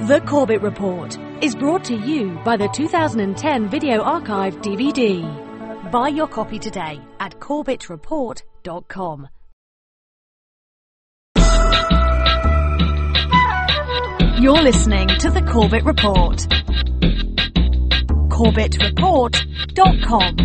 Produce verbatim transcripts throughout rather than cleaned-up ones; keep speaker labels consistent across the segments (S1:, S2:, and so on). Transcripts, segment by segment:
S1: The Corbett Report is brought to you by the two thousand ten Video Archive D V D. Buy your copy today at corbett report dot com. You're listening to The Corbett Report. corbett report dot com.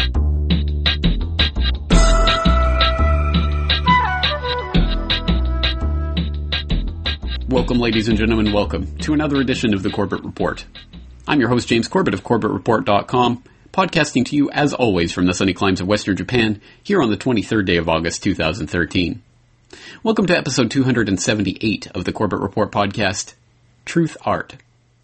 S2: Welcome, ladies and gentlemen, welcome to another edition of The Corbett Report. I'm your host, James Corbett of corbett report dot com, podcasting to you, as always, from the sunny climes of Western Japan, here on the twenty-third day of August, two thousand thirteen. Welcome to episode two hundred seventy-eight of the Corbett Report podcast, Truth Art.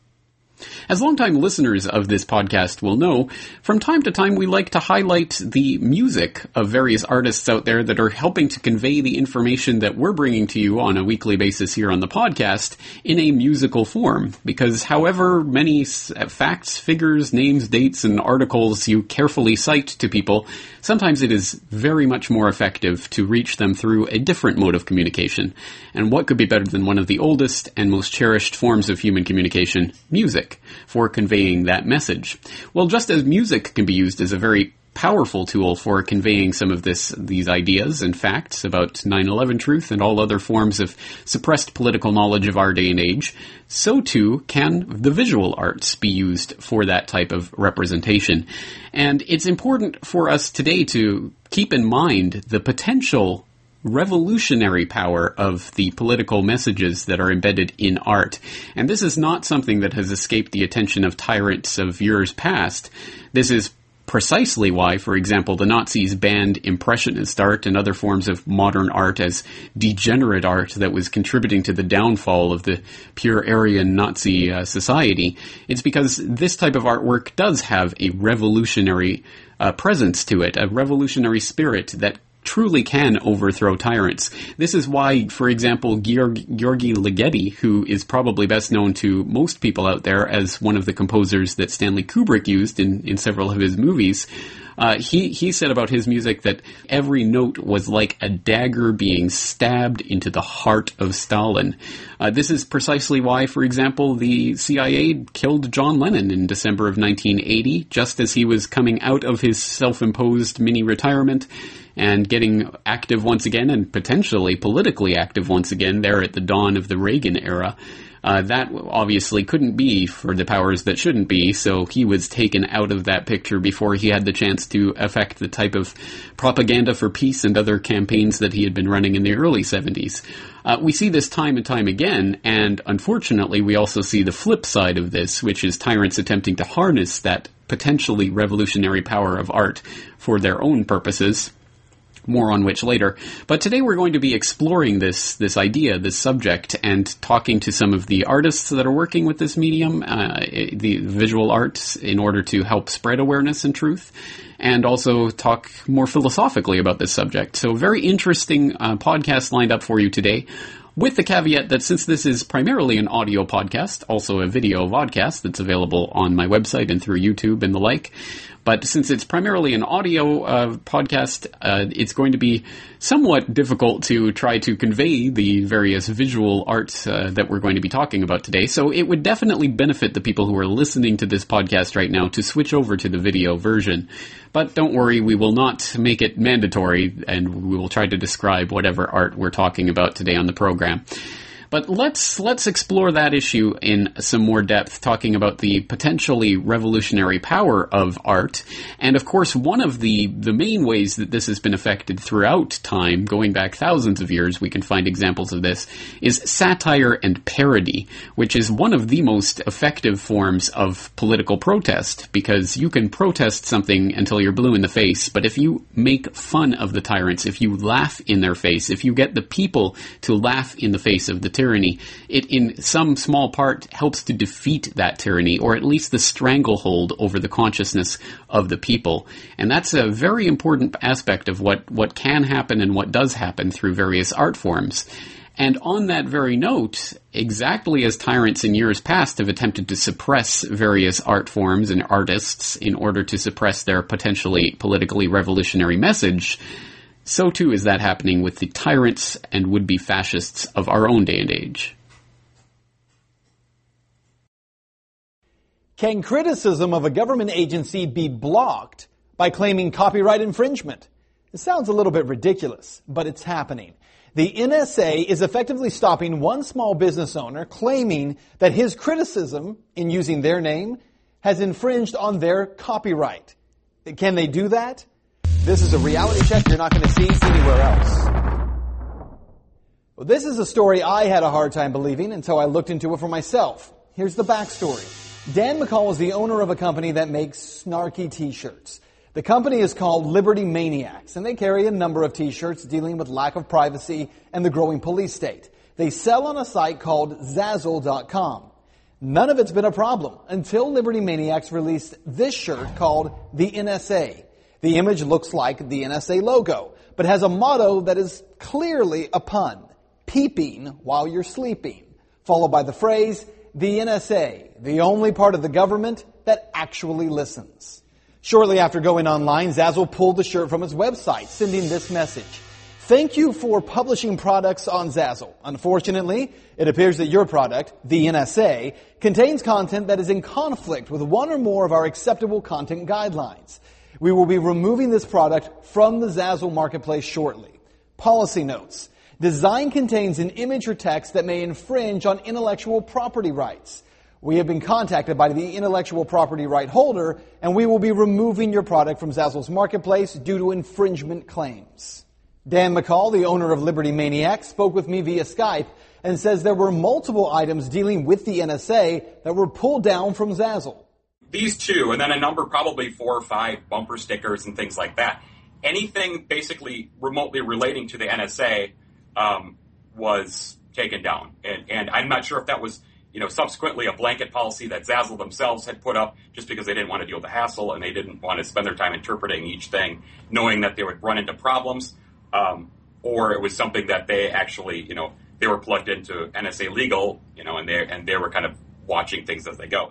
S2: As longtime listeners of this podcast will know, from time to time we like to highlight the music of various artists out there that are helping to convey the information that we're bringing to you on a weekly basis here on the podcast in a musical form. Because however many facts, figures, names, dates, and articles you carefully cite to people, sometimes it is very much more effective to reach them through a different mode of communication. And what could be better than one of the oldest and most cherished forms of human communication, music, for conveying that message? Well, just as music can be used as a very powerful tool for conveying some of this, these ideas and facts about nine eleven truth and all other forms of suppressed political knowledge of our day and age, so too can the visual arts be used for that type of representation. And it's important for us today to keep in mind the potential revolutionary power of the political messages that are embedded in art. And this is not something that has escaped the attention of tyrants of years past. This is precisely why, for example, the Nazis banned Impressionist art and other forms of modern art as degenerate art that was contributing to the downfall of the pure Aryan Nazi uh, society. It's because this type of artwork does have a revolutionary uh, presence to it, a revolutionary spirit that truly can overthrow tyrants. This is why, for example, Georg- Georgi Ligeti, who is probably best known to most people out there as one of the composers that Stanley Kubrick used in, in several of his movies, uh, he, he said about his music that every note was like a dagger being stabbed into the heart of Stalin. Uh, this is precisely why, for example, the C I A killed John Lennon in December of nineteen eighty, just as he was coming out of his self-imposed mini-retirement and getting active once again, and potentially politically active once again, there at the dawn of the Reagan era. Uh, that obviously couldn't be for the powers that shouldn't be, so he was taken out of that picture before he had the chance to affect the type of propaganda for peace and other campaigns that he had been running in the early seventies. Uh, we see this time and time again, and unfortunately we also see the flip side of this, which is tyrants attempting to harness that potentially revolutionary power of art for their own purposes. More on which later. But today we're going to be exploring this this idea, this subject, and talking to some of the artists that are working with this medium, uh, the visual arts, in order to help spread awareness and truth, and also talk more philosophically about this subject. So very interesting uh, podcast lined up for you today, with the caveat that since this is primarily an audio podcast, also a video vodcast that's available on my website and through YouTube and the like, but since it's primarily an audio uh, podcast, uh, it's going to be somewhat difficult to try to convey the various visual arts uh, that we're going to be talking about today. So it would definitely benefit the people who are listening to this podcast right now to switch over to the video version. But don't worry, we will not make it mandatory, and we will try to describe whatever art we're talking about today on the program. But let's let's explore that issue in some more depth, talking about the potentially revolutionary power of art. And of course, one of the, the main ways that this has been affected throughout time, going back thousands of years, we can find examples of this, is satire and parody, which is one of the most effective forms of political protest, because you can protest something until you're blue in the face, but if you make fun of the tyrants, if you laugh in their face, if you get the people to laugh in the face of the tyranny, tyranny, it in some small part helps to defeat that tyranny, or at least the stranglehold over the consciousness of the people. And that's a very important aspect of what, what can happen and what does happen through various art forms. And on that very note, exactly as tyrants in years past have attempted to suppress various art forms and artists in order to suppress their potentially politically revolutionary message, so too is that happening with the tyrants and would-be fascists of our own day and age.
S3: Can criticism of a government agency be blocked by claiming copyright infringement? It sounds a little bit ridiculous, but it's happening. The N S A is effectively stopping one small business owner claiming that his criticism in using their name has infringed on their copyright. Can they do that? This is a reality check you're not going to see anywhere else. Well, this is a story I had a hard time believing until I looked into it for myself. Here's the backstory. Dan McCall is the owner of a company that makes snarky t-shirts. The company is called Liberty Maniacs, and they carry a number of t-shirts dealing with lack of privacy and the growing police state. They sell on a site called Zazzle dot com. None of it's been a problem until Liberty Maniacs released this shirt called the N S A. The image looks like the N S A logo, but has a motto that is clearly a pun. Peeping while you're sleeping, followed by the phrase, the N S A, the only part of the government that actually listens. Shortly after going online, Zazzle pulled the shirt from its website, sending this message. Thank you for publishing products on Zazzle. Unfortunately, it appears that your product, the N S A, contains content that is in conflict with one or more of our acceptable content guidelines. We will be removing this product from the Zazzle marketplace shortly. Policy notes. Design contains an image or text that may infringe on intellectual property rights. We have been contacted by the intellectual property right holder, and we will be removing your product from Zazzle's marketplace due to infringement claims. Dan McCall, the owner of Liberty Maniacs, spoke with me via Skype and says there were multiple items dealing with the N S A that were pulled down from Zazzle.
S4: These two, and then a number, probably four or five bumper stickers and things like that. Anything basically remotely relating to the N S A um, was taken down. And, and I'm not sure if that was, you know, subsequently a blanket policy that Zazzle themselves had put up just because they didn't want to deal with the hassle and they didn't want to spend their time interpreting each thing, knowing that they would run into problems, um, or it was something that they actually, you know, they were plugged into N S A legal, you know, and they and they were kind of watching things as they go.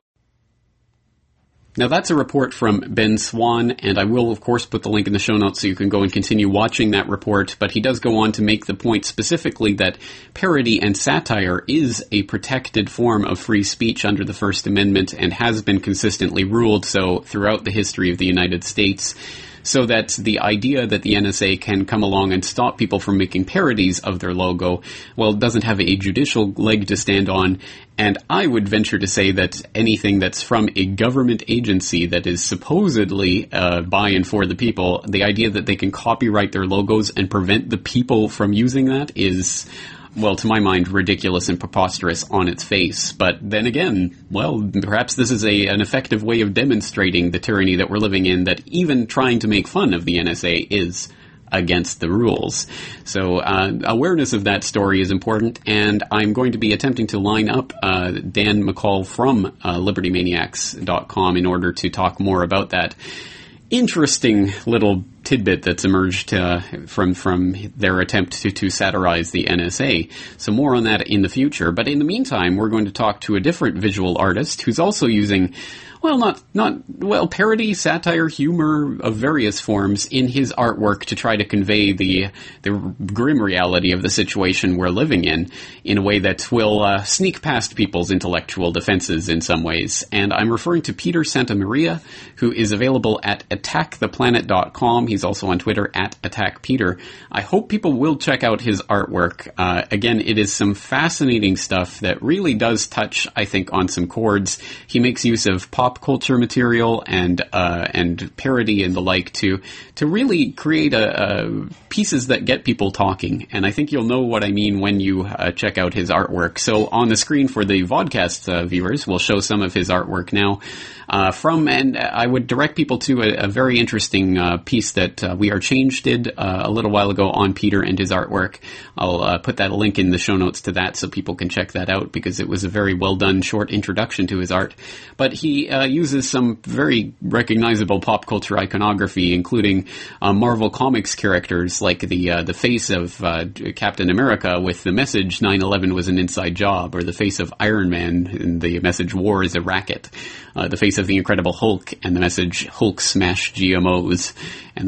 S2: Now that's a report from Ben Swan, and I will of course put the link in the show notes so you can go and continue watching that report, but he does go on to make the point specifically that parody and satire is a protected form of free speech under the First Amendment and has been consistently ruled so throughout the history of the United States. So that the idea that the N S A can come along and stop people from making parodies of their logo, well, doesn't have a judicial leg to stand on. And I would venture to say that anything that's from a government agency that is supposedly uh, by and for the people, the idea that they can copyright their logos and prevent the people from using that is, well, to my mind, ridiculous and preposterous on its face. But then again, well, perhaps this is a an effective way of demonstrating the tyranny that we're living in, that even trying to make fun of the N S A is against the rules. So uh, awareness of that story is important, and I'm going to be attempting to line up uh, Dan McCall from uh, Liberty Maniacs dot com in order to talk more about that interesting little tidbit that's emerged uh, from from their attempt to, to satirize the N S A. So more on that in the future. But in the meantime, we're going to talk to a different visual artist who's also using, well, not, not, well, parody, satire, humor of various forms in his artwork to try to convey the, the grim reality of the situation we're living in, in a way that will uh, sneak past people's intellectual defenses in some ways. And I'm referring to Peter Santamaria, who is available at attack the planet dot com. He's also on Twitter at attackpeter. I hope people will check out his artwork. Uh, again, it is some fascinating stuff that really does touch, I think, on some chords. He makes use of pop culture material and uh, and parody and the like to to really create a, a pieces that get people talking. And I think you'll know what I mean when you uh, check out his artwork. So on the screen for the vodcast uh, viewers, we'll show some of his artwork now. Uh, from, and I would direct people to a, a very interesting uh, piece that uh, We Are Change did uh, a little while ago on Peter and his artwork. I'll uh, put that link in the show notes to that so people can check that out, because it was a very well done short introduction to his art. But he uh, uses some very recognizable pop culture iconography, including uh, Marvel Comics characters like the uh, the face of uh, Captain America with the message nine eleven was an inside job, or the face of Iron Man and the message war is a racket. Uh, the face of the Incredible Hulk and the message Hulk smash G M Os, and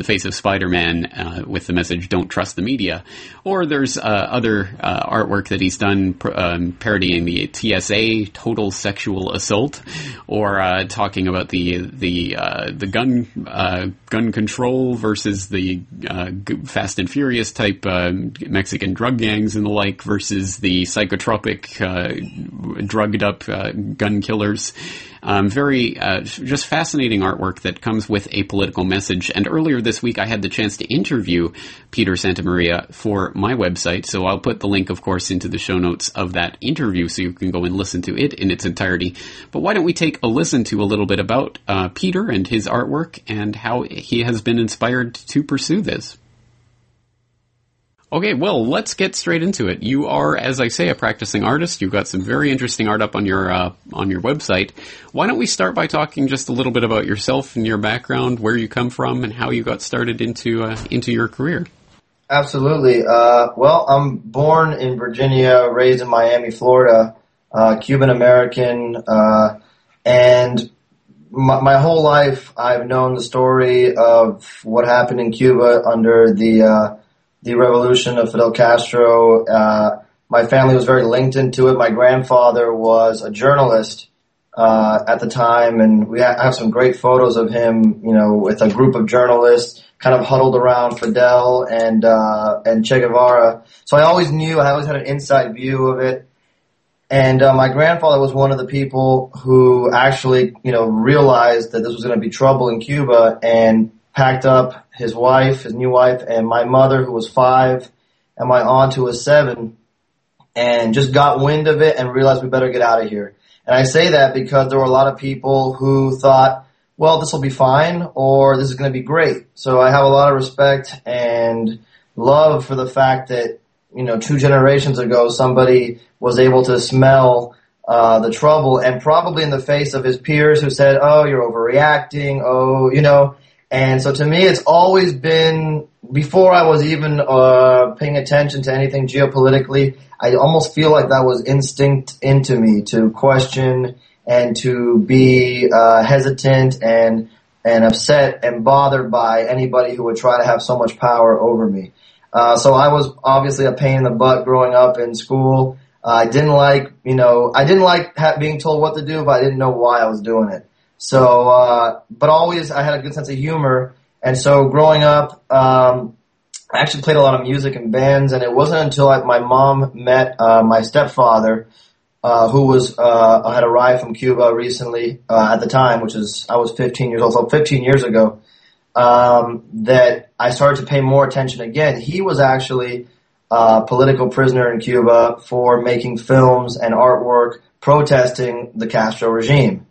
S2: the face of Spider-Man uh, with the message "Don't trust the media," or there's uh, other uh, artwork that he's done um, parodying the T S A, total sexual assault, or uh, talking about the the uh, the gun uh, gun control versus the uh, Fast and Furious type uh, Mexican drug gangs and the like versus the psychotropic uh, drugged up uh, gun killers. Um, very, uh, just fascinating artwork that comes with a political message. And earlier this week, I had the chance to interview Peter Santamaria for my website. So I'll put the link, of course, into the show notes of that interview so you can go and listen to it in its entirety. But why don't we take a listen to a little bit about uh, Peter and his artwork and how he has been inspired to pursue this. Okay, well, let's get straight into it. You are, as I say, a practicing artist. You've got some very interesting art up on your uh, on your website. Why don't we start by talking just a little bit about yourself and your background, where you come from, and how you got started into uh, into your career?
S5: Absolutely. Uh, well, I'm born in Virginia, raised in Miami, Florida, uh, Cuban American, uh, and my, my whole life I've known the story of what happened in Cuba under the uh, the revolution of Fidel Castro. Uh, my family was very linked into it. My grandfather was a journalist, uh, at the time, and we ha- have some great photos of him, you know, with a group of journalists kind of huddled around Fidel and, uh, and Che Guevara. So I always knew, I always had an inside view of it. And, uh, my grandfather was one of the people who actually, you know, realized that this was going to be trouble in Cuba and packed up his wife, his new wife, and my mother, who was five, and my aunt, who was seven, and just got wind of it and realized we better get out of here. And I say that because there were a lot of people who thought, well, this will be fine, or this is going to be great. So I have a lot of respect and love for the fact that, you know, two generations ago, somebody was able to smell uh the trouble, and probably in the face of his peers who said, oh, you're overreacting, oh, you know. And so to me, it's always been, before I was even uh paying attention to anything geopolitically, I almost feel like that was instinct into me to question and to be uh hesitant and and upset and bothered by anybody who would try to have so much power over me. Uh so I was obviously a pain in the butt growing up in school. Uh, I didn't like, you know, I didn't like ha- being told what to do, but I didn't know why I was doing it. So, uh, but always I had a good sense of humor. And so growing up, um, I actually played a lot of music in bands, and it wasn't until I, my mom met, uh, my stepfather, uh, who was, uh, had arrived from Cuba recently, uh, at the time, which is, I was fifteen years old, so fifteen years ago, um, that I started to pay more attention again. He was actually a political prisoner in Cuba for making films and artwork protesting the Castro regime.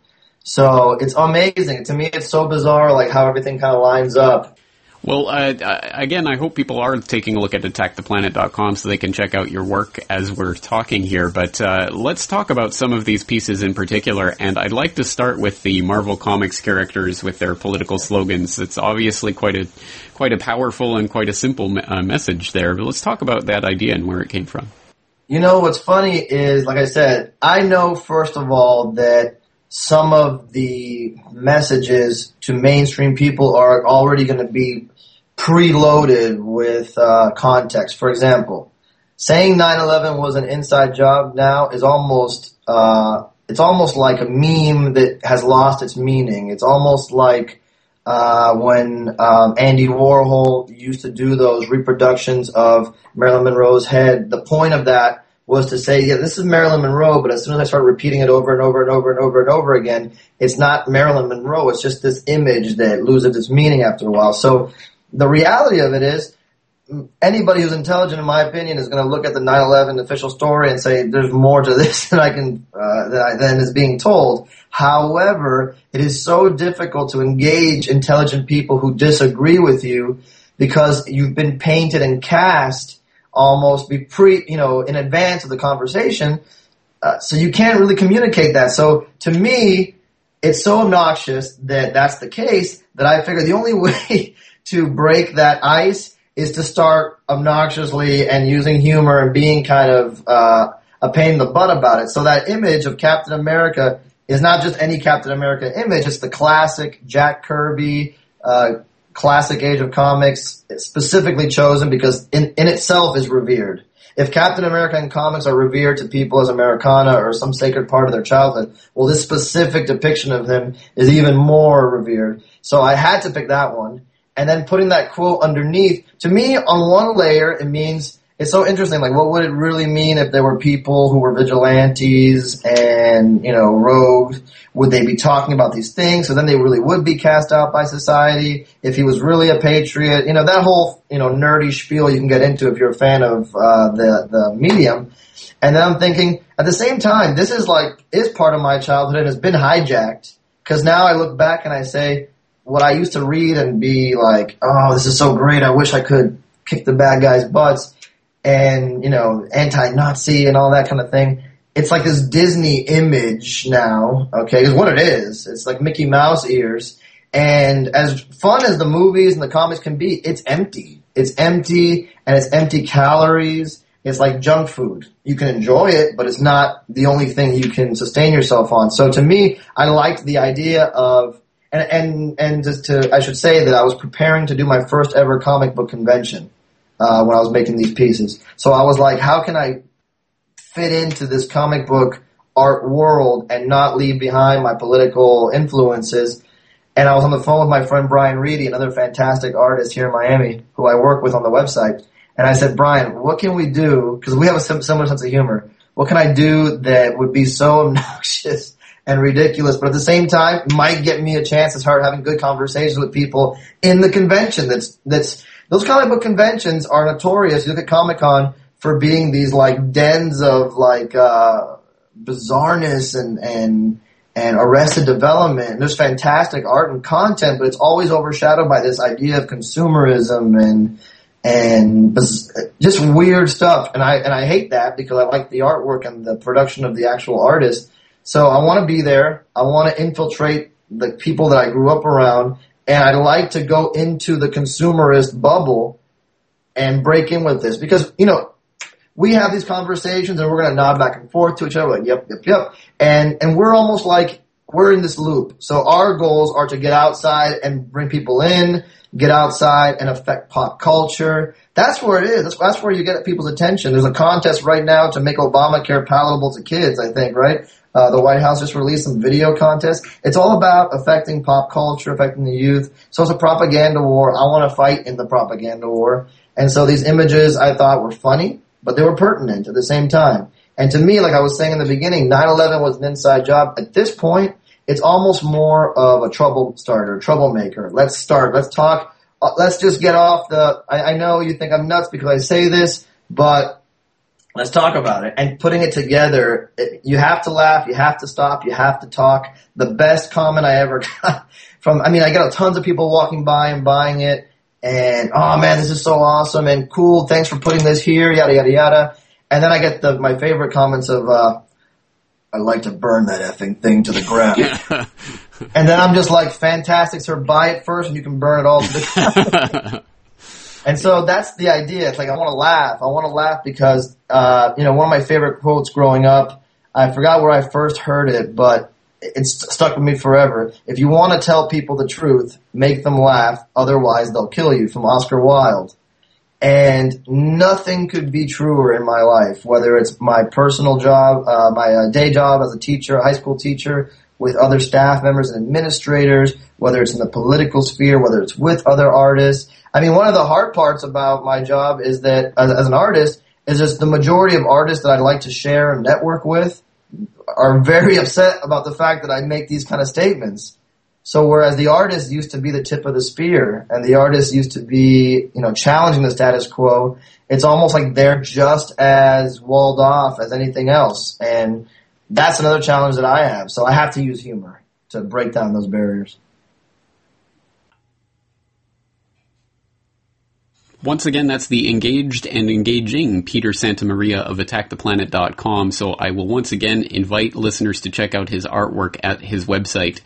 S5: So it's amazing. To me, it's so bizarre, like how everything kind of lines up.
S2: Well, uh, again, I hope people are taking a look at attack the planet dot com so they can check out your work as we're talking here. But uh, let's talk about some of these pieces in particular. And I'd like to start with the Marvel Comics characters with their political slogans. It's obviously quite a quite a powerful and quite a simple me- uh, message there. But let's talk about that idea and where it came from.
S5: You know, what's funny is, like I said, I know, first of all, that some of the messages to mainstream people are already going to be preloaded with uh, context. For example, saying nine eleven was an inside job now is almost uh, it's almost like a meme that has lost its meaning. It's almost like uh, when um, Andy Warhol used to do those reproductions of Marilyn Monroe's head. The point of that was to say, yeah, this is Marilyn Monroe, but as soon as I start repeating it over and over and over and over and over again, it's not Marilyn Monroe. It's just this image that loses its meaning after a while. So the reality of it is, anybody who's intelligent, in my opinion, is going to look at the nine eleven official story and say, there's more to this than I can, uh, than, I, than is being told. However, it is so difficult to engage intelligent people who disagree with you because you've been painted and cast almost be pre, you know, in advance of the conversation. Uh, so you can't really communicate that. So to me, it's so obnoxious that that's the case that I figure the only way to break that ice is to start obnoxiously and using humor and being kind of uh, a pain in the butt about it. So that image of Captain America is not just any Captain America image. It's the classic Jack Kirby, uh, classic age of comics, specifically chosen because in, in itself is revered. If Captain America in comics are revered to people as Americana or some sacred part of their childhood, well, this specific depiction of him is even more revered. So I had to pick that one. And then putting that quote underneath, to me, on one layer, it means, it's so interesting, like what would it really mean if there were people who were vigilantes and, you know, rogues? Would they be talking about these things? So then they really would be cast out by society. If he was really a patriot, you know, that whole, you know, nerdy spiel you can get into if you're a fan of, uh, the, the medium. And then I'm thinking, at the same time, this is like, is part of my childhood and has been hijacked. Cause now I look back and I say, what I used to read and be like, oh, this is so great. I wish I could kick the bad guys' butts. And, you know, anti-Nazi and all that kind of thing. It's like this Disney image now, okay, is what it is. It's like Mickey Mouse ears. And as fun as the movies and the comics can be, it's empty. It's empty, and it's empty calories. It's like junk food. You can enjoy it, but it's not the only thing you can sustain yourself on. So to me, I liked the idea of, and, and, and just to, I should say that I was preparing to do my first ever comic book convention. Uh, when I was making these pieces. So I was like, how can I fit into this comic book art world and not leave behind my political influences? And I was on the phone with my friend Brian Reedy, another fantastic artist here in Miami, who I work with on the website. And I said, Brian, what can we do? Because we have a similar sense of humor. What can I do that would be so obnoxious and ridiculous, but at the same time might get me a chance to start having good conversations with people in the convention? That's, that's, those comic book conventions are notorious. You look at Comic-Con for being these like dens of like, uh, bizarreness and, and, and arrested development. And there's fantastic art and content, but it's always overshadowed by this idea of consumerism and, and just weird stuff. And I, and I hate that because I like the artwork and the production of the actual artist. So I want to be there. I want to infiltrate the people that I grew up around. And I'd like to go into the consumerist bubble and break in with this. Because, you know, we have these conversations and we're going to nod back and forth to each other like, yep, yep, yep. And, and we're almost like, we're in this loop. So our goals are to get outside and bring people in, get outside and affect pop culture. That's where it is. That's, that's where you get people's attention. There's a contest right now to make Obamacare palatable to kids, I think, right? Uh, the White House just released some video contests. It's all about affecting pop culture, affecting the youth. So it's a propaganda war. I want to fight in the propaganda war. And so these images I thought were funny, but they were pertinent at the same time. And to me, like I was saying in the beginning, nine eleven was an inside job. At this point, it's almost more of a trouble starter, troublemaker. Let's start. Let's talk. Uh, let's just get off the, I, I know you think I'm nuts because I say this, but let's talk about it. And putting it together, it, you have to laugh, you have to stop, you have to talk. The best comment I ever got from, I mean, I got tons of people walking by and buying it. And, oh man, this is so awesome and cool. Thanks for putting this here, yada, yada, yada. And then I get the, my favorite comments of, uh, I'd like to burn that effing thing to the ground. And then I'm just like, fantastic, sir, buy it first and you can burn it all to the ground. And so that's the idea. It's like I want to laugh. I want to laugh because, uh, you know, one of my favorite quotes growing up, I forgot where I first heard it, but it's stuck with me forever. If you want to tell people the truth, make them laugh. Otherwise, they'll kill you, from Oscar Wilde. And nothing could be truer in my life, whether it's my personal job, uh, my uh, day job as a teacher, a high school teacher, with other staff members and administrators, whether it's in the political sphere, whether it's with other artists. I mean, one of the hard parts about my job is that as, as an artist is just the majority of artists that I'd like to share and network with are very upset about the fact that I make these kind of statements. So whereas the artist used to be the tip of the spear and the artist used to be, you know, challenging the status quo, it's almost like they're just as walled off as anything else. And that's another challenge that I have. So I have to use humor to break down those barriers.
S2: Once again, that's the engaged and engaging Peter Santamaria of attack the planet dot com. So I will once again invite listeners to check out his artwork at his website.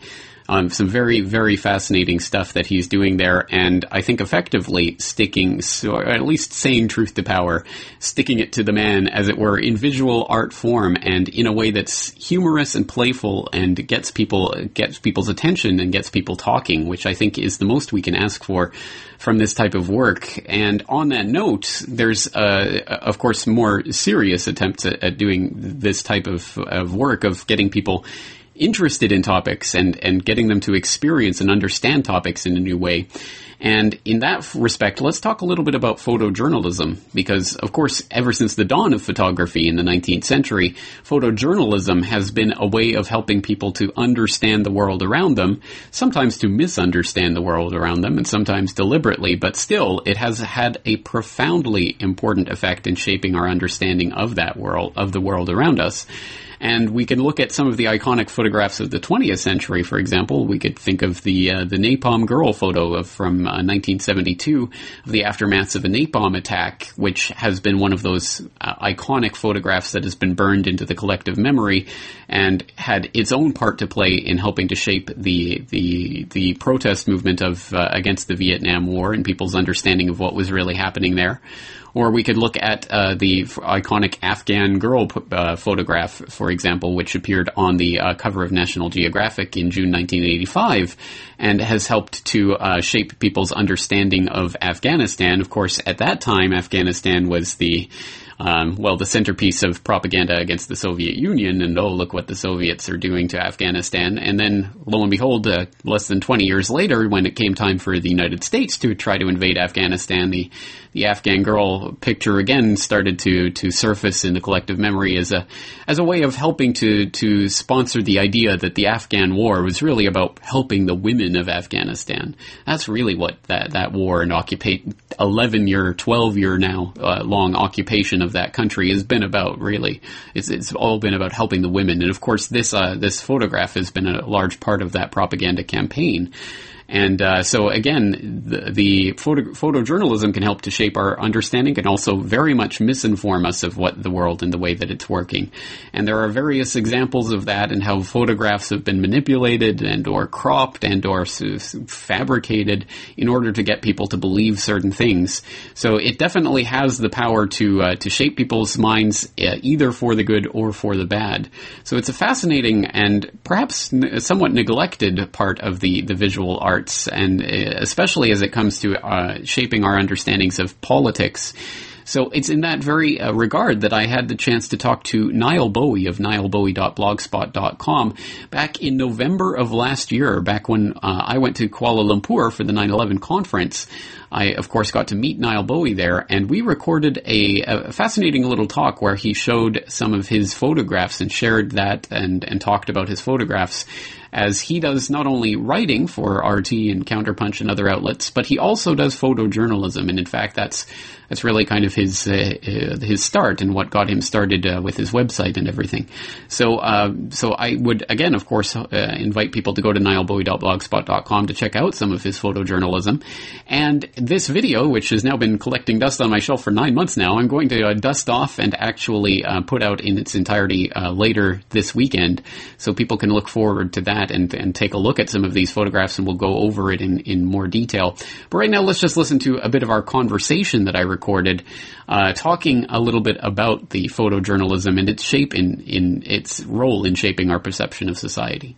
S2: Um, some very, very fascinating stuff that he's doing there, and I think effectively sticking, so, or at least saying truth to power, sticking it to the man, as it were, in visual art form, and in a way that's humorous and playful, and gets people, gets people's attention and gets people talking, which I think is the most we can ask for from this type of work. And on that note, there's, uh, of course, more serious attempts at, at doing this type of, of work, of getting people interested in topics and, and getting them to experience and understand topics in a new way. And in that respect, let's talk a little bit about photojournalism, because, of course, ever since the dawn of photography in the nineteenth century, photojournalism has been a way of helping people to understand the world around them, sometimes to misunderstand the world around them, and sometimes deliberately, but still, it has had a profoundly important effect in shaping our understanding of that world, of the world around us. And we can look at some of the iconic photographs of the twentieth century, for example. We could think of the uh, the Napalm Girl photo of, from uh, nineteen seventy-two, of the aftermaths of a napalm attack, which has been one of those uh, iconic photographs that has been burned into the collective memory and had its own part to play in helping to shape the the the protest movement of uh, against the Vietnam War and people's understanding of what was really happening there. Or we could look at uh, the f- iconic Afghan girl p- uh, photograph, for example, which appeared on the uh, cover of National Geographic in June nineteen eighty-five, and has helped to uh, shape people's understanding of Afghanistan. Of course, at that time, Afghanistan was the Um, well, the centerpiece of propaganda against the Soviet Union, and oh, look what the Soviets are doing to Afghanistan. And then, lo and behold, uh, less than twenty years later, when it came time for the United States to try to invade Afghanistan, the the Afghan girl picture again started to to surface in the collective memory as a as a way of helping to to sponsor the idea that the Afghan war was really about helping the women of Afghanistan. That's really what that that war and occupate eleven year, twelve year now uh, long occupation of that country has been about. Really, it's it's all been about helping the women, and of course this uh, this photograph has been a large part of that propaganda campaign. And uh, so again, the, the photo, photojournalism can help to shape our understanding and also very much misinform us of what the world and the way that it's working. And there are various examples of that and how photographs have been manipulated and or cropped and or fabricated in order to get people to believe certain things. So it definitely has the power to uh, to shape people's minds uh, either for the good or for the bad. So it's a fascinating and perhaps n- somewhat neglected part of the, the visual art, and especially as it comes to uh, shaping our understandings of politics. So it's in that very uh, regard that I had the chance to talk to Niall Bowie of niall bowie dot blogspot dot com back in November of last year, back when uh, I went to Kuala Lumpur for the nine eleven conference. I, of course, got to meet Niall Bowie there, and we recorded a, a fascinating little talk where he showed some of his photographs and shared that and, and talked about his photographs, as he does not only writing for R T and Counterpunch and other outlets, but he also does photojournalism, and in fact that's that's really kind of his uh, his start and what got him started uh, with his website and everything. So uh, so I would, again, of course, uh, invite people to go to niall bowie dot blogspot dot com to check out some of his photojournalism. And this video, which has now been collecting dust on my shelf for nine months now, I'm going to uh, dust off and actually uh, put out in its entirety uh, later this weekend, so people can look forward to that and, and take a look at some of these photographs, and we'll go over it in, in more detail. But right now, let's just listen to a bit of our conversation that I recorded, uh, talking a little bit about the photojournalism and its shape in, in its role in shaping our perception of society.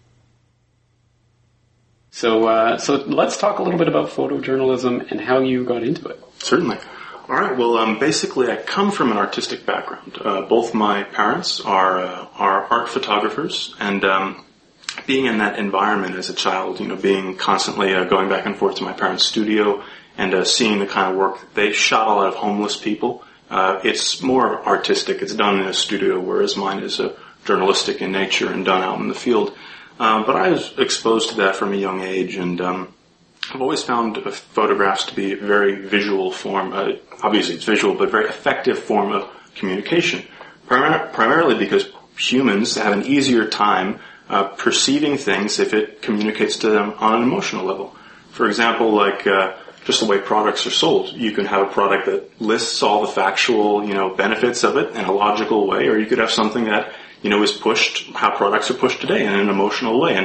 S2: So, uh, so let's talk a little bit about photojournalism and how you got into it.
S6: Certainly. All right. Well, um, basically, I come from an artistic background. Uh, both my parents are uh, are art photographers, and um, being in that environment as a child, you know, being constantly uh, going back and forth to my parents' studio and uh, seeing the kind of work they shot a lot of homeless people. Uh, it's more artistic. It's done in a studio, whereas mine is uh, journalistic in nature and done out in the field. Um, but I was exposed to that from a young age, and um, I've always found uh, photographs to be a very visual form. Uh, obviously, it's visual, but very effective form of communication. Primar- primarily because humans have an easier time uh, perceiving things if it communicates to them on an emotional level. For example, like uh, just the way products are sold. You can have a product that lists all the factual, you know, benefits of it in a logical way, or you could have something that, you know, is pushed, how products are pushed today in an emotional way. And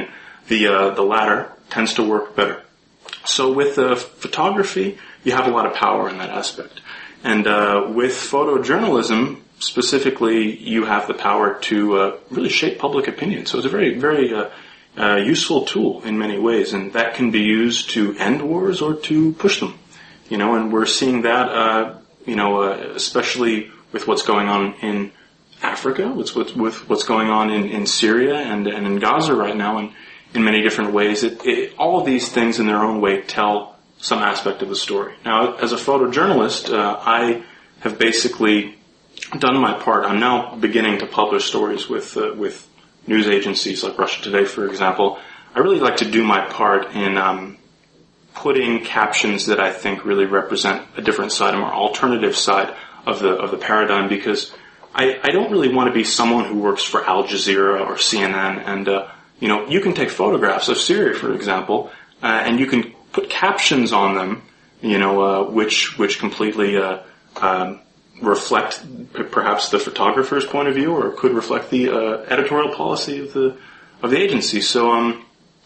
S6: the uh, the latter tends to work better. So with uh, photography, you have a lot of power in that aspect. And uh, with photojournalism, specifically, you have the power to uh, really shape public opinion. So it's a very, very uh, uh, useful tool in many ways, and that can be used to end wars or to push them. You know, and we're seeing that, uh, you know, uh, especially with what's going on in Africa, with, with, with what's going on in, in Syria and, and in Gaza right now, and in many different ways. It, it, all of these things in their own way tell some aspect of the story. Now, as a photojournalist, uh, I have basically done my part. I'm now beginning to publish stories with uh, with news agencies like Russia Today, for example. I really like to do my part in um, putting captions that I think really represent a different side, a more alternative side of the of the paradigm, because I, I don't really want to be someone who works for Al Jazeera or C N N. And uh, you know, you can take photographs of Syria, for example, uh, and you can put captions on them, you know, uh, which which completely uh, um, reflect p- perhaps the photographer's point of view, or could reflect the uh, editorial policy of the of the agency. So, um,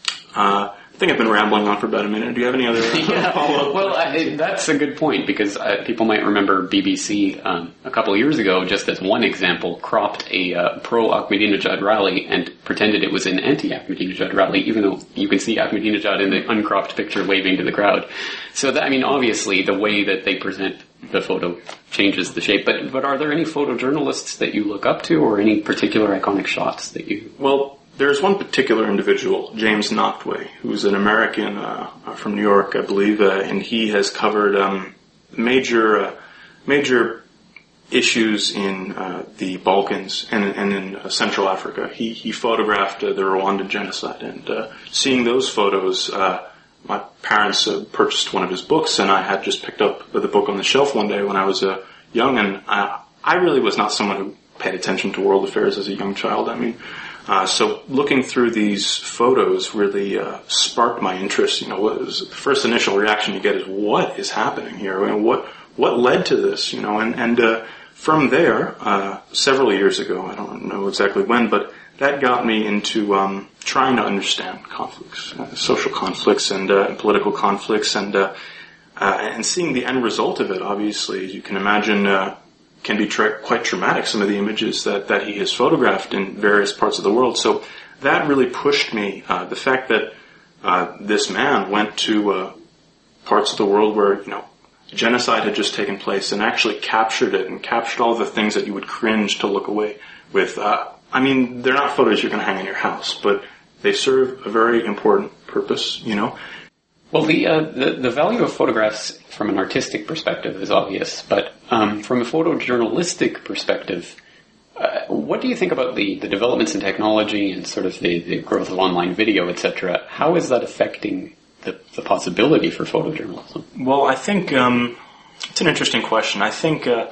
S6: uh, I think I've been rambling on for about a minute. Do you have any other
S2: yeah.
S6: follow-up?
S2: Well, I, that's a good point, because uh, people might remember B B C um, a couple of years ago, just as one example, cropped a uh, pro-Ahmadinejad rally and pretended it was an anti-Ahmadinejad rally, even though you can see Ahmadinejad in the uncropped picture waving to the crowd. So, that, I mean, obviously, the way that they present the photo changes the shape. But, but are there any photojournalists that you look up to, or any particular iconic shots that you...
S6: Well, there's one particular individual, James Nachtwey, who's an American uh, from New York, I believe, uh, and he has covered um, major uh, major issues in uh, the Balkans and, and in uh, Central Africa. He he photographed uh, the Rwandan genocide, and uh, seeing those photos, uh, my parents uh, purchased one of his books, and I had just picked up the book on the shelf one day when I was uh, young, and I, I really was not someone who paid attention to world affairs as a young child. I mean. Uh, so looking through these photos really uh, sparked my interest. You know, what was, the first initial reaction you get is, what is happening here? I mean, what what led to this? You know, and and uh, from there, uh, several years ago, I don't know exactly when, but that got me into um, trying to understand conflicts, uh, social conflicts, and uh, political conflicts, and uh, uh, and seeing the end result of it. Obviously, as you can imagine. Uh, can be tra- quite traumatic, some of the images that, that he has photographed in various parts of the world. So that really pushed me. Uh, the fact that uh, this man went to uh, parts of the world where, you know, genocide had just taken place and actually captured it and captured all the things that you would cringe to look away with. Uh, I mean, they're not photos you're going to hang in your house, but they serve a very important purpose, you know.
S2: Well, the, uh, the the value of photographs from an artistic perspective is obvious, but um, from a photojournalistic perspective, uh, what do you think about the, the developments in technology and sort of the, the growth of online video, et cetera? How is that affecting the, the possibility for photojournalism?
S6: Well, I think um, it's an interesting question. I think uh,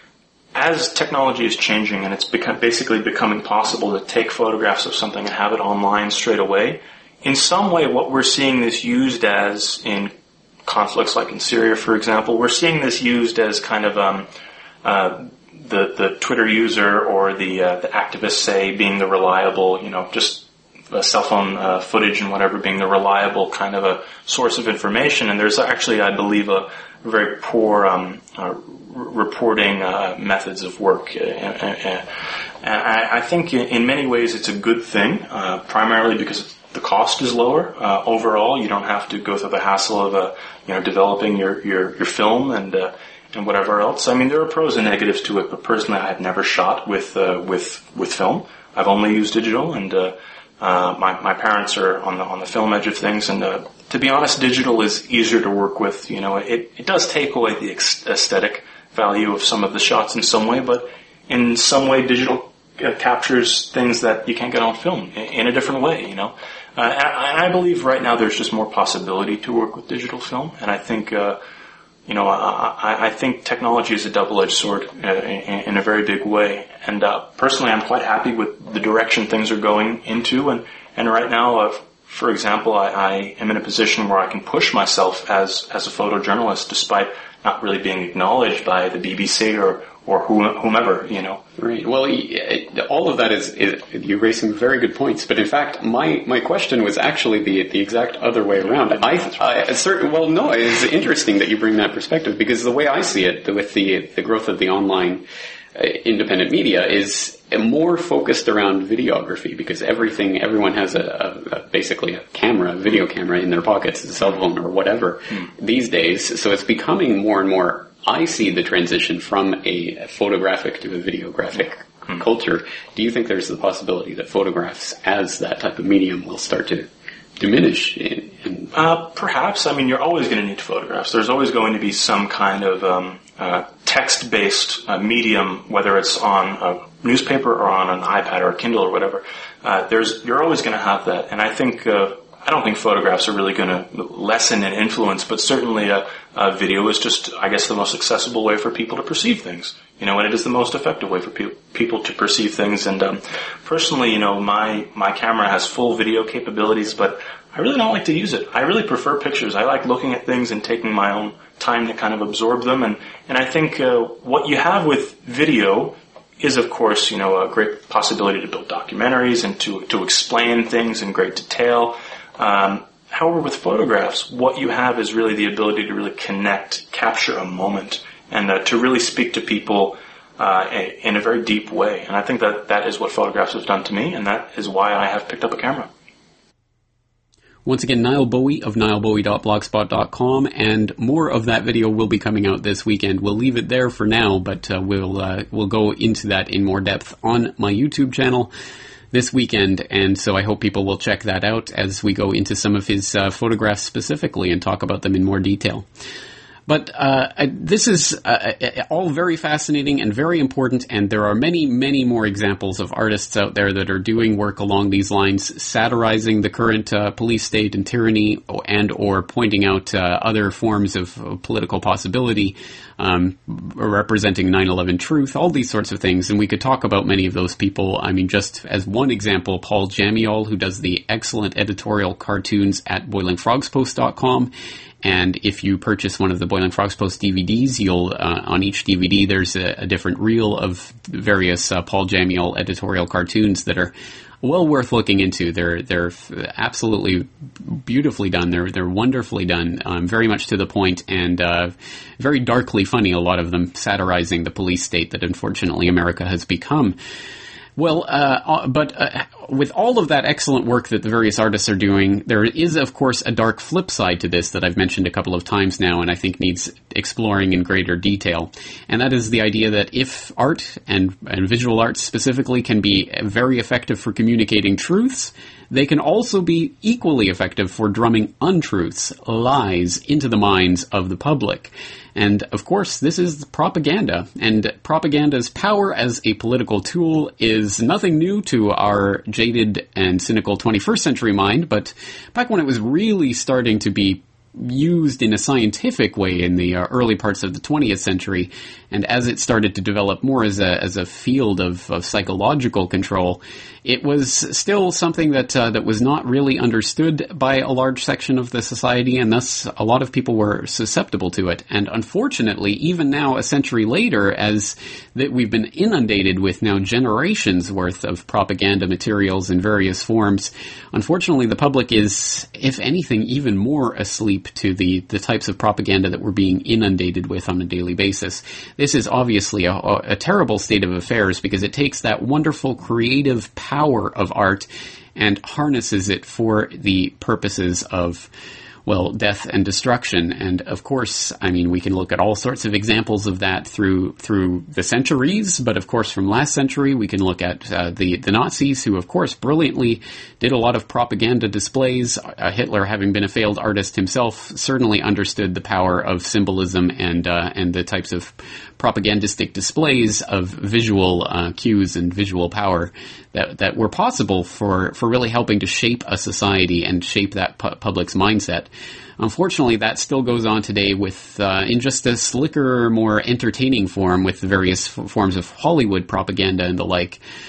S6: as technology is changing and it's become, basically becoming possible to take photographs of something and have it online straight away, in some way, what we're seeing this used as in conflicts like in Syria, for example, we're seeing this used as kind of um, uh, the the Twitter user or the uh, the activists say being the reliable, you know, just uh, cell phone uh, footage and whatever being the reliable kind of a source of information. And there's actually, I believe, a very poor um, uh, r- reporting uh, methods of work. Uh, uh, uh, I, I think in, in many ways it's a good thing, uh, primarily because it's the cost is lower uh, overall. You don't have to go through the hassle of uh, you know developing your your, your film and uh, and whatever else. I mean, there are pros and negatives to it, but personally, I have never shot with uh, with with film. I've only used digital, and uh, uh, my my parents are on the on the film edge of things. And uh, to be honest, digital is easier to work with. You know, it it does take away the aesthetic value of some of the shots in some way, but in some way, digital uh, captures things that you can't get on film in, in a different way. You know. Uh, I, I believe right now there's just more possibility to work with digital film, and I think, uh, you know, I, I think technology is a double-edged sword uh, in, in a very big way. And uh, personally, I'm quite happy with the direction things are going into. And and right now, uh, for example, I, I am in a position where I can push myself as as a photojournalist, despite not really being acknowledged by the B B C or or whomever, you know.
S2: Right. Well, all of that is, is, you raise some very good points, but in fact, my, my question was actually the the exact other way around. I, I certain, well, no, it's interesting that you bring that perspective, because the way I see it, with the the growth of the online uh, independent media, is more focused around videography, because everything, everyone has a, a, a basically a camera, a video camera in their pockets, a cell phone or whatever mm. these days. So it's becoming more and more. I see the transition from a photographic to a videographic hmm. culture. Do you think there's the possibility that photographs as that type of medium will start to diminish? In, in
S6: uh, perhaps. I mean, you're always going to need photographs. There's always going to be some kind of um, uh, text-based uh, medium, whether it's on a newspaper or on an iPad or a Kindle or whatever. Uh, there's you're always going to have that, and I think. Uh, I don't think photographs are really going to lessen in influence, but certainly a, a video is just, I guess, the most accessible way for people to perceive things. You know, and it is the most effective way for pe- people to perceive things. And um, personally, you know, my my camera has full video capabilities, but I really don't like to use it. I really prefer pictures. I like looking at things and taking my own time to kind of absorb them. And and I think uh, what you have with video is, of course, you know, a great possibility to build documentaries and to to explain things in great detail. Um, however, with photographs, what you have is really the ability to really connect, capture a moment, and uh, to really speak to people uh, in a very deep way. And I think that that is what photographs have done to me, and that is why I have picked up a camera.
S2: Once again, Niall Bowie of niall bowie dot blogspot dot com, and more of that video will be coming out this weekend. We'll leave it there for now, but uh, we'll uh, we'll go into that in more depth on my YouTube channel this weekend, and so I hope people will check that out as we go into some of his uh, photographs specifically and talk about them in more detail. But uh, I, this is uh, all very fascinating and very important, and there are many, many more examples of artists out there that are doing work along these lines, satirizing the current uh, police state and tyranny, and or pointing out uh, other forms of, of political possibility, um, representing nine eleven truth, all these sorts of things. And we could talk about many of those people. I mean, just as one example, Paul Jamiol, who does the excellent editorial cartoons at boiling frogs post dot com. And if you purchase one of the Boiling Frogs Post D V Ds, you'll uh, on each D V D there's a, a different reel of various uh, Paul Jamiol editorial cartoons that are well worth looking into. They're they're absolutely beautifully done. They're they're wonderfully done. Um, very much to the point, and uh, very darkly funny. A lot of them satirizing the police state that unfortunately America has become. Well, uh, but uh, with all of that excellent work that the various artists are doing, there is, of course, a dark flip side to this that I've mentioned a couple of times now and I think needs exploring in greater detail. And that is the idea that if art, and, and visual arts specifically, can be very effective for communicating truths, they can also be equally effective for drumming untruths, lies, into the minds of the public. And, of course, this is propaganda. And propaganda's power as a political tool is nothing new to our jaded and cynical twenty-first century mind, but back when it was really starting to be used in a scientific way in the uh, early parts of the twentieth century, and as it started to develop more as a as a field of, of psychological control, it was still something that uh, that was not really understood by a large section of the society, and thus a lot of people were susceptible to it. And unfortunately, even now, a century later, as that we've been inundated with now generations worth of propaganda materials in various forms, unfortunately, the public is, if anything, even more asleep to the, the types of propaganda that we're being inundated with on a daily basis. This is obviously a, a terrible state of affairs because it takes that wonderful creative power of art and harnesses it for the purposes of, well, death and destruction. And of course, I mean, we can look at all sorts of examples of that through through the centuries, but of course from last century we can look at uh, the, the Nazis, who of course brilliantly did a lot of propaganda displays. Uh, Hitler, having been a failed artist himself, certainly understood the power of symbolism and uh, and the types of propagandistic displays of visual uh, cues and visual power that that were possible for, for really helping to shape a society and shape that pu- public's mindset. Unfortunately, that still goes on today with uh, in just a slicker, more entertaining form with the various f- forms of Hollywood propaganda and the like.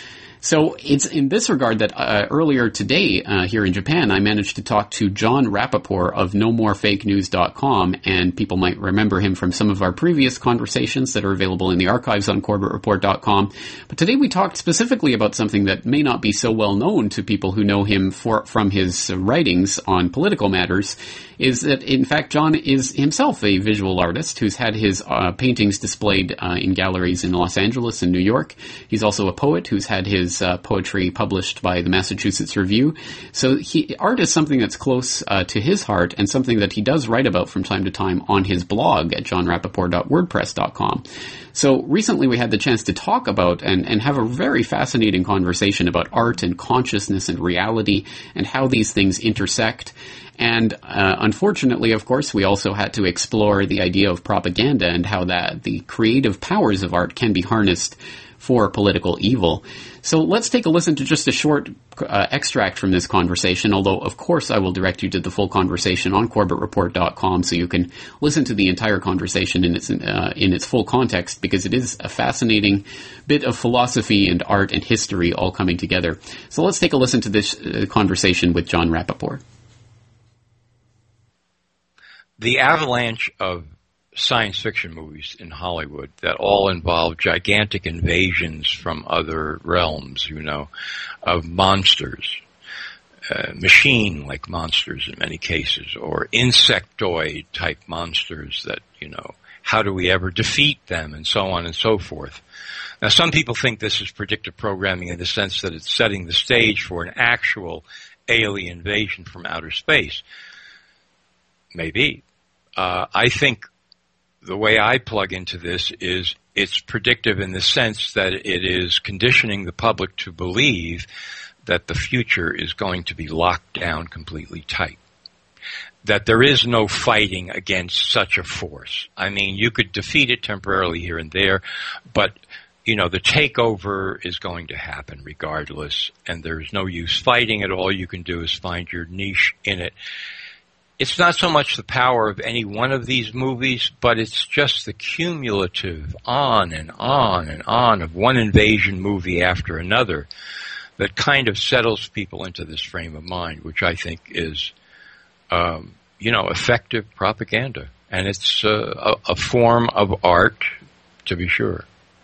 S2: So it's in this regard that uh, earlier today uh, here in Japan, I managed to talk to John Rappaport of no more fake news dot com, and people might remember him from some of our previous conversations that are available in the archives on Corbett Report dot com. But today we talked specifically about something that may not be so well known to people who know him for, from his writings on political matters, is that, in fact, John is himself a visual artist who's had his uh, paintings displayed uh, in galleries in Los Angeles and New York. He's also a poet who's had his uh, poetry published by the Massachusetts Review. So he, art is something that's close uh, to his heart and something that he does write about from time to time on his blog at john rappaport dot wordpress dot com. So recently we had the chance to talk about and, and have a very fascinating conversation about art and consciousness and reality and how these things intersect. And uh, unfortunately, of course, we also had to explore the idea of propaganda and how that the creative powers of art can be harnessed for political evil. So let's take a listen to just a short uh, extract from this conversation, although, of course, I will direct you to the full conversation on Corbett Report dot com so you can listen to the entire conversation in its uh, in its full context, because it is a fascinating bit of philosophy and art and history all coming together. So let's take a listen to this uh, conversation with John Rappaport.
S7: The avalanche of science fiction movies in Hollywood that all involve gigantic invasions from other realms, you know, of monsters, uh, machine-like monsters in many cases, or insectoid-type monsters that, you know, how do we ever defeat them, and so on and so forth. Now, some people think this is predictive programming in the sense that it's setting the stage for an actual alien invasion from outer space. Maybe. Uh, I think the way I plug into this is it's predictive in the sense that it is conditioning the public to believe that the future is going to be locked down completely tight. That there is no fighting against such a force. I mean, you could defeat it temporarily here and there, but, you know, the takeover is going to happen regardless, and there's no use fighting it. All you can do is find your niche in it. It's not so much the power of any one of these movies, but it's just the cumulative on and on and on of one invasion movie after another that kind of settles people into this frame of mind, which I think is, um, you know, effective propaganda. And it's uh, a, a form of art, to be sure.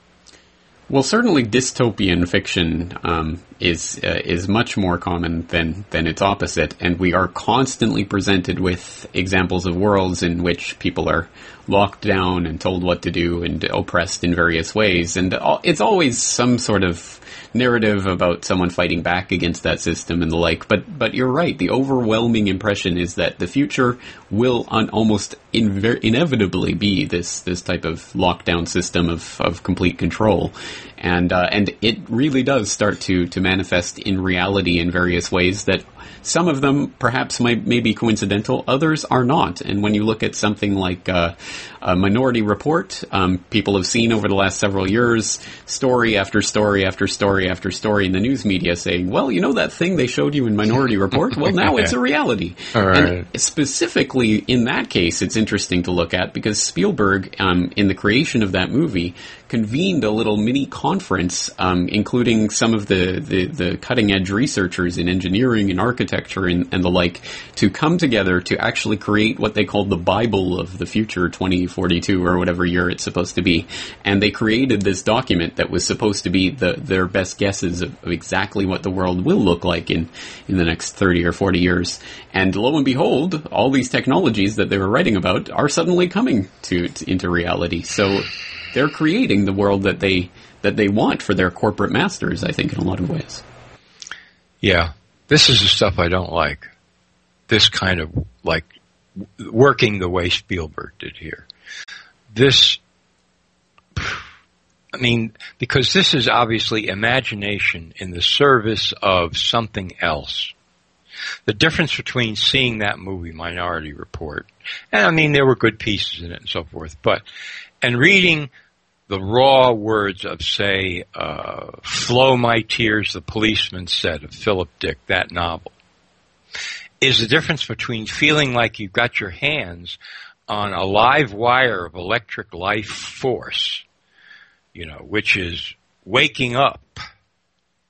S2: Well, certainly dystopian fiction um, is uh, is much more common than, than its opposite, and we are constantly presented with examples of worlds in which people are locked down and told what to do and oppressed in various ways, and it's always some sort of narrative about someone fighting back against that system and the like. But but you're right. The overwhelming impression is that the future will un- almost inver- inevitably be this this type of lockdown system of, of complete control, and uh, and it really does start to to manifest in reality in various ways that some of them perhaps might may be coincidental, others are not. And when you look at something like uh, a Minority Report, um, people have seen over the last several years story after story after story after story in the news media saying, well, you know that thing they showed you in Minority Report? Well, now it's a reality.
S7: All right.
S2: And specifically in that case, it's interesting to look at because Spielberg, um, in the creation of that movie, convened a little mini conference, um, including some of the, the, the cutting-edge researchers in engineering and architecture and, and the like, to come together to actually create what they called the Bible of the future, twenty forty-two or whatever year it's supposed to be. And they created this document that was supposed to be the, their best guesses of, of exactly what the world will look like in, in the next thirty or forty years. And lo and behold, all these technologies that they were writing about are suddenly coming to, to into reality. So they're creating the world that they that they want for their corporate masters, I think, in a lot of ways.
S7: Yeah, this is the stuff I don't like. This kind of, like, working the way Spielberg did here. This, I mean, because this is obviously imagination in the service of something else. The difference between seeing that movie, Minority Report, and I mean, there were good pieces in it and so forth, but, and reading the raw words of, say, uh, Flow My Tears, the Policeman Said, of Philip Dick, that novel, is the difference between feeling like you've got your hands on a live wire of electric life force, you know, which is waking up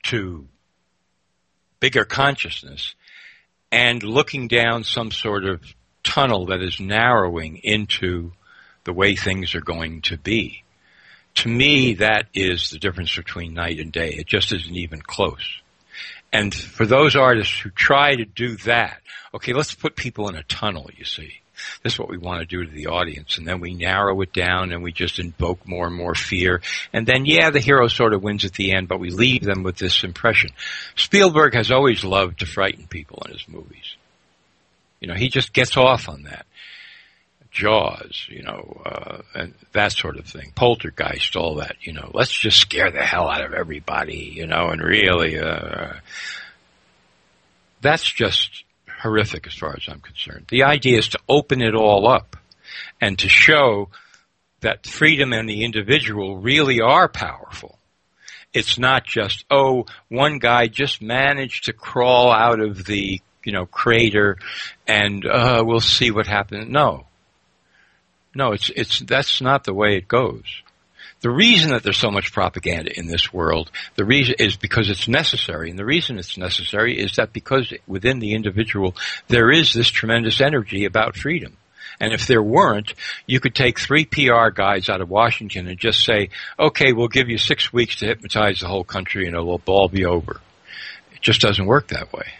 S7: to bigger consciousness and looking down some sort of tunnel that is narrowing into the way things are going to be. To me, that is the difference between night and day. It just isn't even close. And for those artists who try to do that, okay, let's put people in a tunnel, you see. This is what we want to do to the audience. And then we narrow it down and we just invoke more and more fear. And then, yeah, the hero sort of wins at the end, but we leave them with this impression. Spielberg has always loved to frighten people in his movies. You know, he just gets off on that. Jaws, you know, uh, and that sort of thing. Poltergeist, all that, you know. Let's just scare the hell out of everybody, you know, and really, uh, that's just horrific as far as I'm concerned. The idea is to open it all up and to show that freedom and the individual really are powerful. It's not just, oh, one guy just managed to crawl out of the, you know, crater and, uh, we'll see what happens. No. No, it's, it's, that's not the way it goes. The reason that there's so much propaganda in this world, the reason is because it's necessary. And the reason it's necessary is that because within the individual, there is this tremendous energy about freedom. And if there weren't, you could take three P R guys out of Washington and just say, okay, we'll give you six weeks to hypnotize the whole country and it'll all be over. It just doesn't work that way.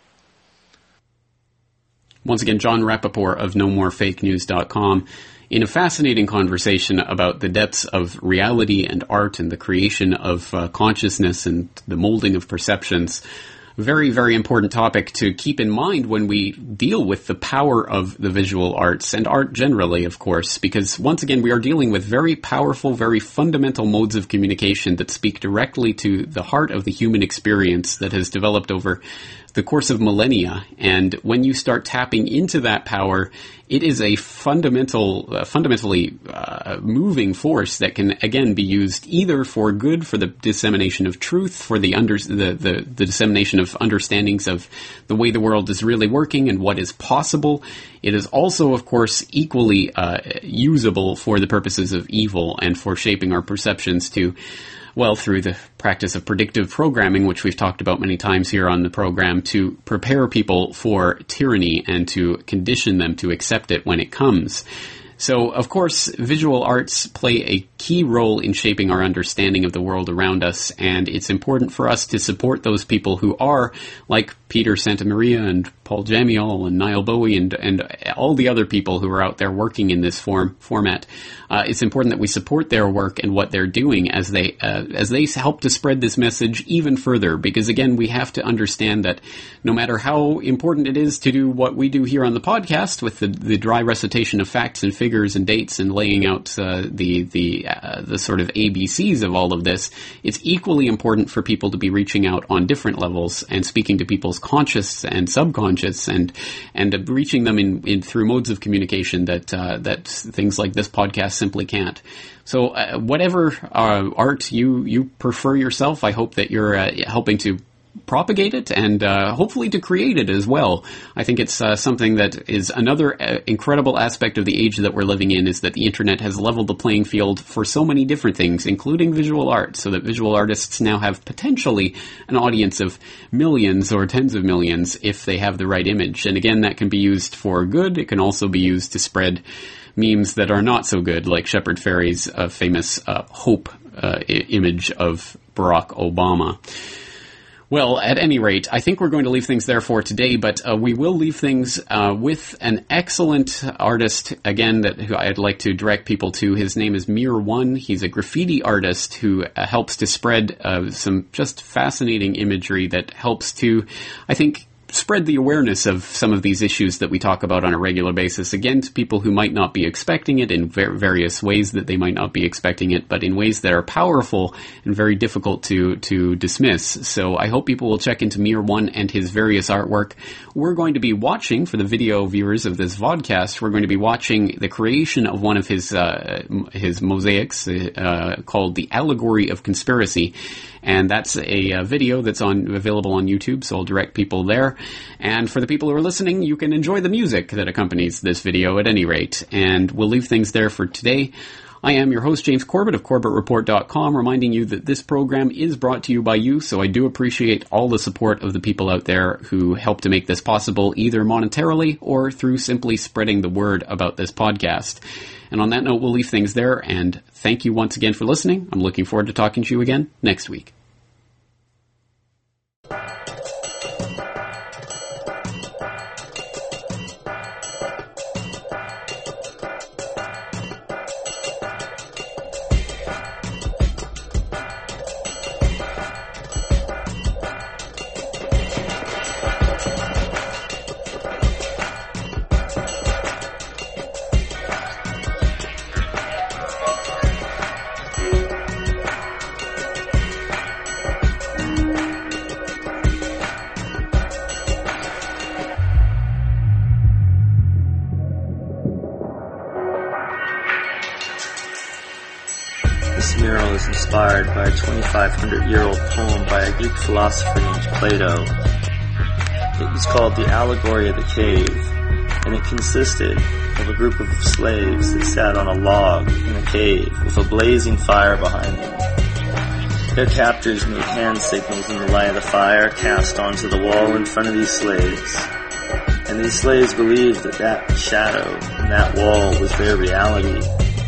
S2: Once again, Jon Rappoport of no more fake news dot com. In a fascinating conversation about the depths of reality and art and the creation of uh, consciousness and the molding of perceptions. Very, very important topic to keep in mind when we deal with the power of the visual arts and art generally, of course, because once again, we are dealing with very powerful, very fundamental modes of communication that speak directly to the heart of the human experience that has developed over the course of millennia. And when you start tapping into that power, it is a fundamental, uh, fundamentally uh, moving force that can, again, be used either for good, for the dissemination of truth, for the, under, the, the, the dissemination of understandings of the way the world is really working and what is possible. It is also, of course, equally uh, usable for the purposes of evil and for shaping our perceptions to, well, through the practice of predictive programming, which we've talked about many times here on the program, to prepare people for tyranny and to condition them to accept it when it comes. So, of course, visual arts play a key role in shaping our understanding of the world around us, and it's important for us to support those people who are, like Peter Santamaria and Paul Jamiel and Niall Bowie and, and all the other people who are out there working in this form format. Uh, it's important that we support their work and what they're doing as they uh, as they help to spread this message even further, because, again, we have to understand that no matter how important it is to do what we do here on the podcast with the, the dry recitation of facts and figures and dates and laying out uh, the the uh, the sort of A B Cs of all of this, it's equally important for people to be reaching out on different levels and speaking to people's conscious and subconscious and and uh, reaching them in, in through modes of communication that uh, that things like this podcast simply can't. So uh, whatever uh, art you you prefer yourself, I hope that you're uh, helping to propagate it and uh, hopefully to create it as well. I think it's uh, something that is another uh, incredible aspect of the age that we're living in, is that the internet has leveled the playing field for so many different things, including visual art, so that visual artists now have potentially an audience of millions or tens of millions if they have the right image. And again, that can be used for good. It can also be used to spread memes that are not so good, like Shepard Fairey's uh, famous uh, hope uh, I- image of Barack Obama. Well, at any rate, I think we're going to leave things there for today, but uh, we will leave things uh, with an excellent artist, again, that who I'd like to direct people to. His name is Mir One. He's a graffiti artist who uh, helps to spread uh, some just fascinating imagery that helps to, I think, spread the awareness of some of these issues that we talk about on a regular basis, again, to people who might not be expecting it in ver- various ways that they might not be expecting it, but in ways that are powerful and very difficult to, to dismiss. So I hope people will check into Mir One and his various artwork. We're going to be watching, for the video viewers of this vodcast, we're going to be watching the creation of one of his, uh, his mosaics, uh, called The Allegory of Conspiracy. And that's a, a video that's on available on YouTube, so I'll direct people there. And for the people who are listening, you can enjoy the music that accompanies this video at any rate. And we'll leave things there for today. I am your host, James Corbett of Corbett Report dot com, reminding you that this program is brought to you by you, so I do appreciate all the support of the people out there who help to make this possible, either monetarily or through simply spreading the word about this podcast. And on that note, we'll leave things there, and thank you once again for listening. I'm looking forward to talking to you again next week.
S8: Inspired by a twenty-five hundred year old poem by a Greek philosopher named Plato. It was called The Allegory of the Cave, and it consisted of a group of slaves that sat on a log in a cave with a blazing fire behind them. Their captors made hand signals in the light of the fire cast onto the wall in front of these slaves, and these slaves believed that that shadow and that wall was their reality.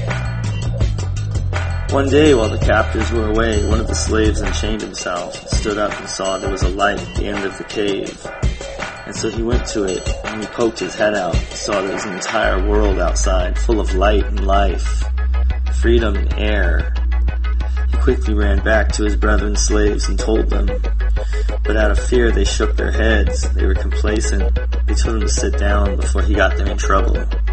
S8: One day, while the captors were away, one of the slaves unchained himself and stood up and saw there was a light at the end of the cave. And so he went to it, and he poked his head out and saw there was an entire world outside, full of light and life, freedom and air. He quickly ran back to his brethren slaves and told them, but out of fear they shook their heads. They were complacent. They told him to sit down before he got them in trouble.